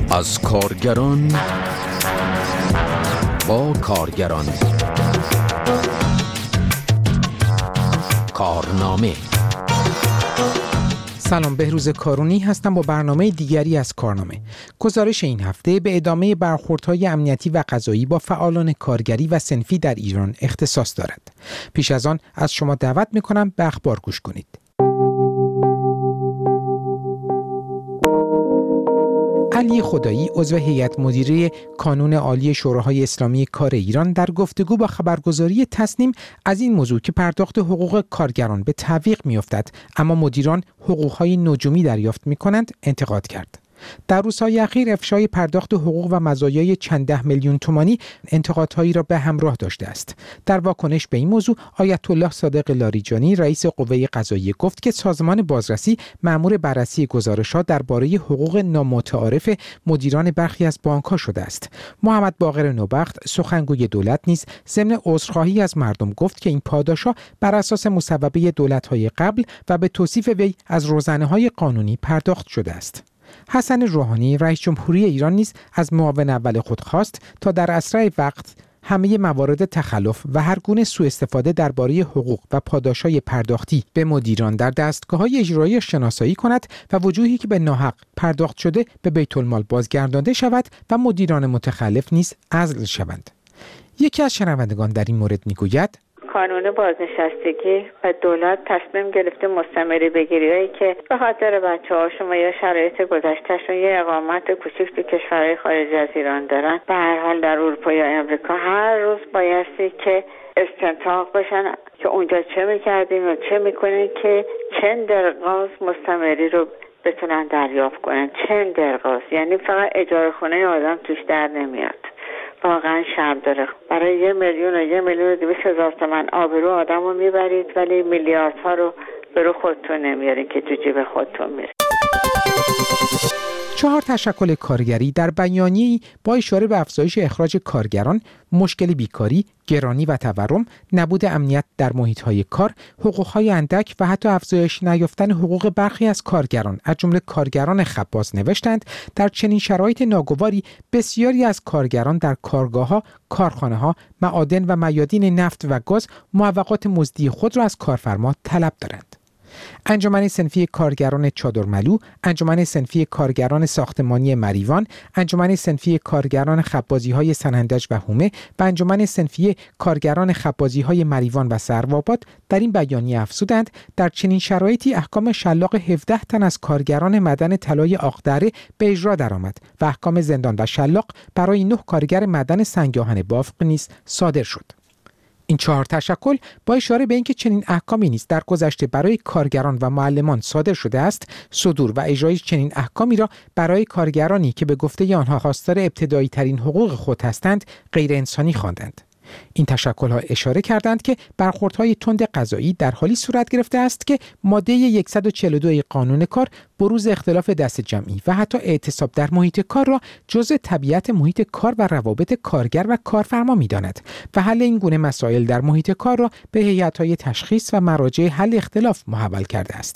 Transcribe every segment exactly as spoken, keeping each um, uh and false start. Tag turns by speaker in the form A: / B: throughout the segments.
A: از کارگران با کارگران. کارنامه.
B: سلام، بهروز کارونی هستم با برنامه دیگری از کارنامه. گزارش این هفته به ادامه برخوردهای امنیتی و قضایی با فعالان کارگری و صنفی در ایران اختصاص دارد. پیش از آن از شما دعوت می‌کنم به اخبار گوش کنید. علی خدایی، عضو هیئت مدیره کانون عالی شوراهای اسلامی کار ایران، در گفتگو با خبرگزاری تصنیم از این موضوع که پرداخت حقوق کارگران به تعویق می‌افتد اما مدیران حقوق‌های نجومی دریافت می‌کنند انتقاد کرد. در روزهای اخیر افشای پرداخت حقوق و مزایای چند ده میلیون تومانی انتقادهایی را به همراه داشته است. در واکنش به این موضوع آیت الله صادق لاریجانی، رئیس قوه قضاییه، گفت که سازمان بازرسی مأمور بررسی گزارش‌ها درباره حقوق نامتعارف مدیران برخی از بانک‌ها شده است. محمد باقر نوبخت، سخنگوی دولت، نیز ضمن عذرخواهی از مردم گفت که این پاداش‌ها بر اساس مصوبه دولت‌های قبل و به توصیف وی از روزنه‌های قانونی پرداخت شده است. حسن روحانی، رئیس جمهوری ایران، نیز از معاون اول خود خواست تا در اسرع وقت همه موارد تخلف و هر گونه سوء استفاده درباره حقوق و پاداش‌های پرداختی به مدیران در دستگاه‌های اجرایی شناسایی کند و وجوهی که به ناحق پرداخت شده به بیت المال بازگردانده شود و مدیران متخلف نیز عزل شوند. یکی از شنوندگان در این مورد می‌گوید:
C: قانون بازنشستگی و دولت تصمیم گرفته مستمری بگیریایی که به خاطر بچه‌ها شما یا شرایط گذشتهشون یه اقامت کوچیک تو کشورهای خارج از ایران دارن، به هر حال در اروپا یا امریکا هر روز بایستی که استنطاق بشن که اونجا چه میکردیم و چه میکنین که چند درقاز مستمری رو بتونن دریافت کنن. چند درقاز یعنی فقط اجاره خونه آدم توش در نمیاد. واقعا شرم داره. برای یه میلیون و یه میلیون و دویست هزار تومن آبرو آدم رو میبرید ولی میلیاردها رو برو خودتون نمیارین که تو جیب خودتون میره.
B: چهار تشکل کارگری در بیانیه‌ای با اشاره به افزایش اخراج کارگران، مشکل بیکاری، گرانی و تورم، نبود امنیت در محیط‌های کار، حقوق‌های اندک و حتی افزایش نیافتن حقوق برخی از کارگران از جمله کارگران خباز نوشتند در چنین شرایط ناگواری بسیاری از کارگران در کارگاه‌ها، کارخانه‌ها، معادن و میادین نفت و گاز موقعات مزدی خود را از کارفرما طلب دارند. انجمن صنفی کارگران چادرملو، انجمن صنفی کارگران ساختمانی مریوان، انجمن صنفی کارگران خبازی‌های سنندج و هومه و انجمن صنفی کارگران خبازی‌های مریوان و سروآباد در این بیانیه افزودند در چنین شرایطی احکام شلاق هفده تن از کارگران معدن طلای آقدره به اجرا درآمد و احکام زندان و شلاق برای نه کارگر معدن سنگ‌آهن بافق نیز صادر شد. این چهار تشکل با اشاره به اینکه چنین احکامی نیز در گذشته برای کارگران و معلمان صادر شده است، صدور و اجرای چنین احکامی را برای کارگرانی که به گفته آنها خواستار ابتدایی ترین حقوق خود هستند غیر انسانی خواندند. این تشکل‌ها اشاره کردند که برخوردهای تند قضایی در حالی صورت گرفته است که ماده صد و چهل و دو قانون کار بروز اختلاف دست جمعی و حتی اعتصاب در محیط کار را جزء طبیعت محیط کار و روابط کارگر و کارفرما می‌داند و حل این گونه مسائل در محیط کار را به هیئت‌های تشخیص و مراجع حل اختلاف محول کرده است.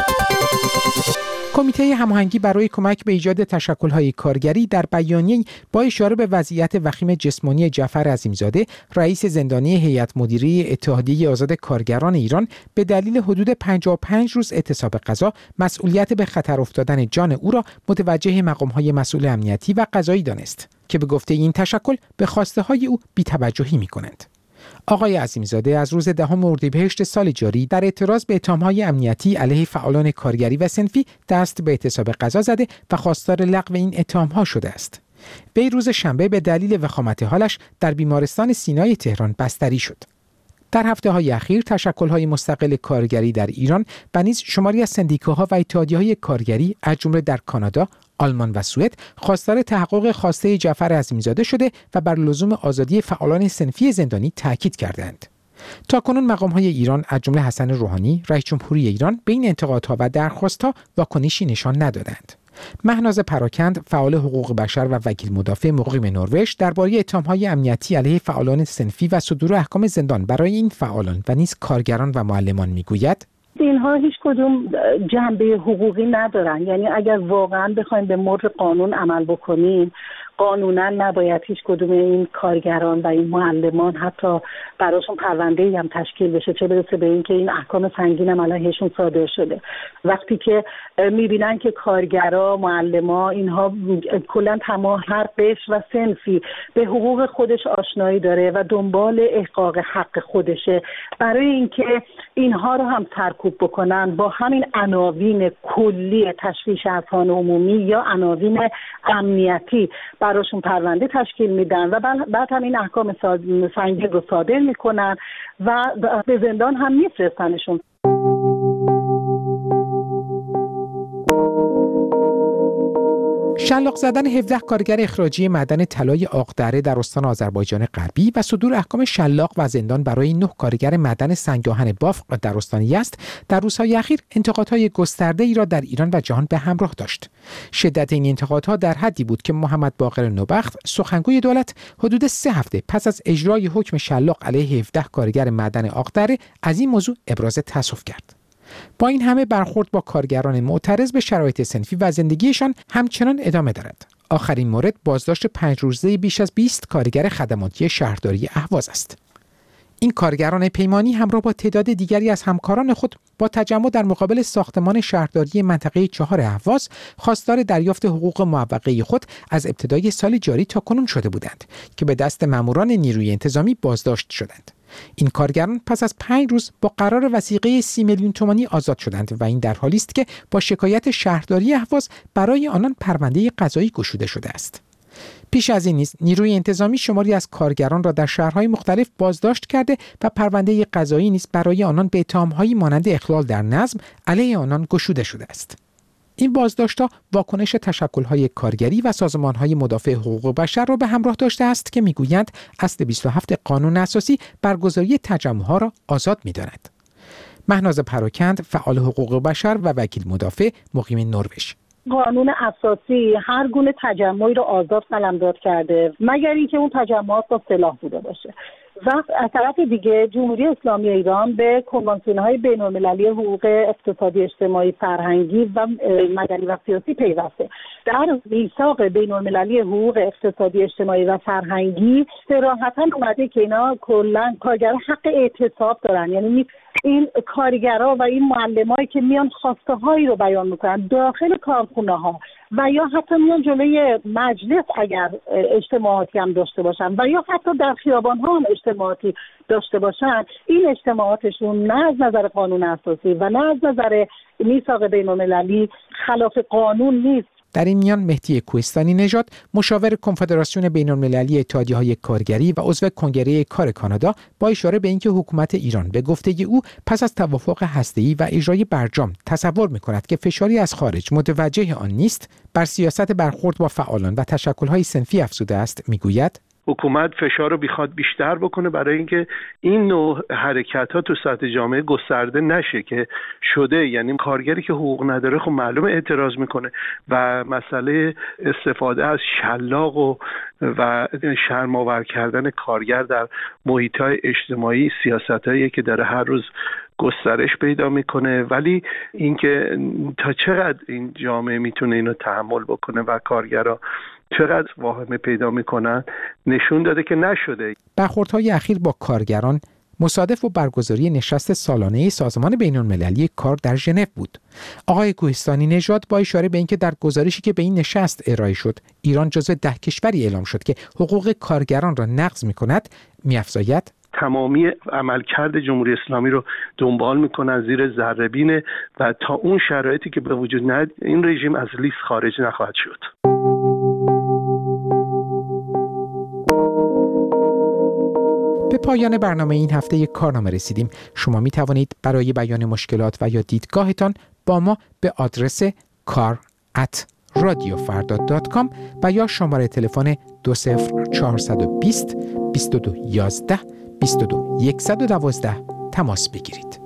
B: کمیته هماهنگی برای کمک به ایجاد تشکل‌های کارگری در بیانیه‌ای با اشاره به وضعیت وخیم جسمانی جعفر عظیمزاده، رئیس زندانی هیئت مدیره اتحادیه آزاد کارگران ایران، به دلیل حدود پنجاه و پنج روز اعتصاب قضا مسئولیت به خطر افتادن جان او را متوجه مقام‌های مسئول امنیتی و قضایی دانست که به گفته این تشکل به خواسته‌های او بی‌توجهی می‌کنند. آقای عظیمزاده از روز دهم اردیبهشت سال جاری در اعتراض به اتهام‌های امنیتی علیه فعالان کارگری و صنفی دست به اعتصاب قضا زده و خواستار لغو این اتهام‌ها شده است. وی روز شنبه به دلیل وخامت حالش در بیمارستان سینای تهران بستری شد. در هفته‌های اخیر تشکل‌های مستقل کارگری در ایران و نیز شماری از سندیکاها و اتحادیه‌های کارگری از جمله در کانادا، آلمان و سوئد خواستار تحقق خواسته جعفر عظیمزاده شده و بر لزوم آزادی فعالان صنفی زندانی تاکید کردند. تاکنون مقام‌های ایران از جمله حسن روحانی، رئیس جمهوری ایران، به این انتقادها و درخواست‌ها واکنشی نشان ندادند. مهناز پراکند، فعال حقوق بشر و وکیل مدافع مقیم نروژ، درباره اتهام‌های امنیتی علیه فعالان صنفی و صدور احکام زندان برای این فعالان و نیز کارگران و معلمان می‌گوید:
D: اینها هیچ کدوم جنبه حقوقی ندارن. یعنی اگر واقعا بخوایم به مر قانون عمل بکنیم، قانونا نباید هیچ کدوم این کارگران و این معلمان حتی براشون پرونده‌ای هم تشکیل بشه، چه برسه به این که این احکام سنگین هم علیهشون صادر شده. وقتی که میبینن که کارگرا، معلما، اینها کلا تمام هر قشر و صنفی به حقوق خودش آشنایی داره و دنبال احقاق حق خودشه، برای اینکه اینها رو هم سرکوب بکنن با همین عناوین کلی تشویش اذهان عمومی یا عناوین امنیتی براشون پرونده تشکیل میدن و بعد هم این احکام سنگین رو صادر میکنن و به زندان هم میفرستنشون.
B: شلاق زدن هفده کارگر اخراجی معدن طلای آقدره در استان آذربایجان غربی و صدور احکام شلاق و زندان برای نه کارگر معدن سنگ‌آهن بافق در استان یزد در روزهای اخیر انتقادهای گسترده‌ای را در ایران و جهان به همراه داشت. شدت این انتقادها در حدی بود که محمد باقر نوبخت، سخنگوی دولت، حدود سه هفته پس از اجرای حکم شلاق علیه هفده کارگر معدن آقدره از این موضوع ابراز تأسف کرد. با این همه برخورد با کارگران معترض به شرایط صنفی و زندگیشان همچنان ادامه دارد. آخرین مورد بازداشت پنج روزه بیش از بیست کارگر خدماتی شهرداری اهواز است. این کارگران پیمانی همراه با تعداد دیگری از همکاران خود با تجمع در مقابل ساختمان شهرداری منطقه چهار اهواز خواستار دریافت حقوق معوقه خود از ابتدای سال جاری تا کنون شده بودند که به دست ماموران نیروی انتظامی بازداشت شدند. این کارگران پس از پنج روز با قرار وثیقه سی میلیون تومانی آزاد شدند و این در حالی است که با شکایت شهرداری اهواز برای آنان پرونده قضایی گشوده شده است. پیش از این نیز نیروی انتظامی شماری از کارگران را در شهرهای مختلف بازداشت کرده و پرونده قضایی نیز برای آنان به اتهام‌هایی مانند اخلال در نظم علیه آنان گشوده شده است. این بازداشت‌ها واکنش تشکل‌های کارگری و سازمان‌های مدافع حقوق بشر را به همراه داشته است که می‌گویند اصل بیست و هفت قانون اساسی برگزاری تجمع‌ها را آزاد می‌داند. مهناز پراکند، فعال حقوق بشر و وکیل مدافع، مقیم نروژ:
D: قانون اساسی هر گونه تجمعی رو آزاد قلمداد کرده مگر اینکه اون تجمعات با سلاح بوده باشه. و از طرف دیگه جمهوری اسلامی ایران به کنوانسیون‌های بین‌المللی حقوق اقتصادی، اجتماعی، فرهنگی و مدنی و سیاسی پیوسته. در میثاق بین‌المللی حقوق اقتصادی، اجتماعی و فرهنگی صراحتاً اومده که اینا کلاً کارگران حق اعتصاب دارن. یعنی این کارگرها و این معلمایی که میان خواسته هایی رو بیان میکنن داخل کارخونه ها و یا حتی میان جلوی مجلس اگر اجتماعاتی هم داشته باشن و یا حتی در خیابان ها هم اجتماعاتی داشته باشن، این اجتماعاتشون نه از نظر قانون اساسی و نه از نظر میثاق بین‌المللی خلاف قانون نیست.
B: در این میان مهدی کوهستانی نژاد، مشاور کنفدراسیون بین‌المللی اتحادیه‌های کارگری و عضو کنگره کار کانادا، با اشاره به اینکه حکومت ایران به گفته او پس از توافق هسته‌ای و اجرای برجام تصور می‌کند که فشاری از خارج متوجه آن نیست، بر سیاست برخورد با فعالان و تشکل‌های صنفی افزوده است. می‌گوید
E: حکومت فشار رو بخواد بیشتر بکنه برای اینکه این نوع حرکت‌ها تو سطح جامعه گسترده نشه که شده. یعنی کارگری که حقوق نداره خب معلومه اعتراض میکنه و مسئله استفاده از شلاق و و شرم‌آور کردن کارگر در محیط‌های اجتماعی سیاستایی که داره هر روز گسترش پیدا میکنه. ولی اینکه تا چقدر این جامعه میتونه اینو تحمل بکنه و کارگرها چقدر واهمه پیدا میکنن نشون داده که نشده.
B: برخوردهای اخیر با کارگران مصادف با برگزاری نشست سالانه سازمان بین‌المللی کار در ژنو بود. آقای کوهستانی نژاد با اشاره به اینکه در گزارشی که به این نشست ارائه شد ایران جزو ده کشوری اعلام شد که حقوق کارگران را نقض میکند، می‌افزاید
E: تمامی عملکرد جمهوری اسلامی رو دنبال میکنن، زیر ذره‌بین و تا اون شرایطی که به وجود نیاد این رژیم از لیست خارج نخواهد شد.
B: به پایان برنامه این هفته کارنامه رسیدیم. شما می توانید برای بیان مشکلات و یا دیدگاهتان با ما به آدرس کار ات رادیو فردا دات کام و یا شماره تلفن دو صفر چهار دو صفر بیست بیست و دو یازده بیست و دو صد و دوازده تماس بگیرید.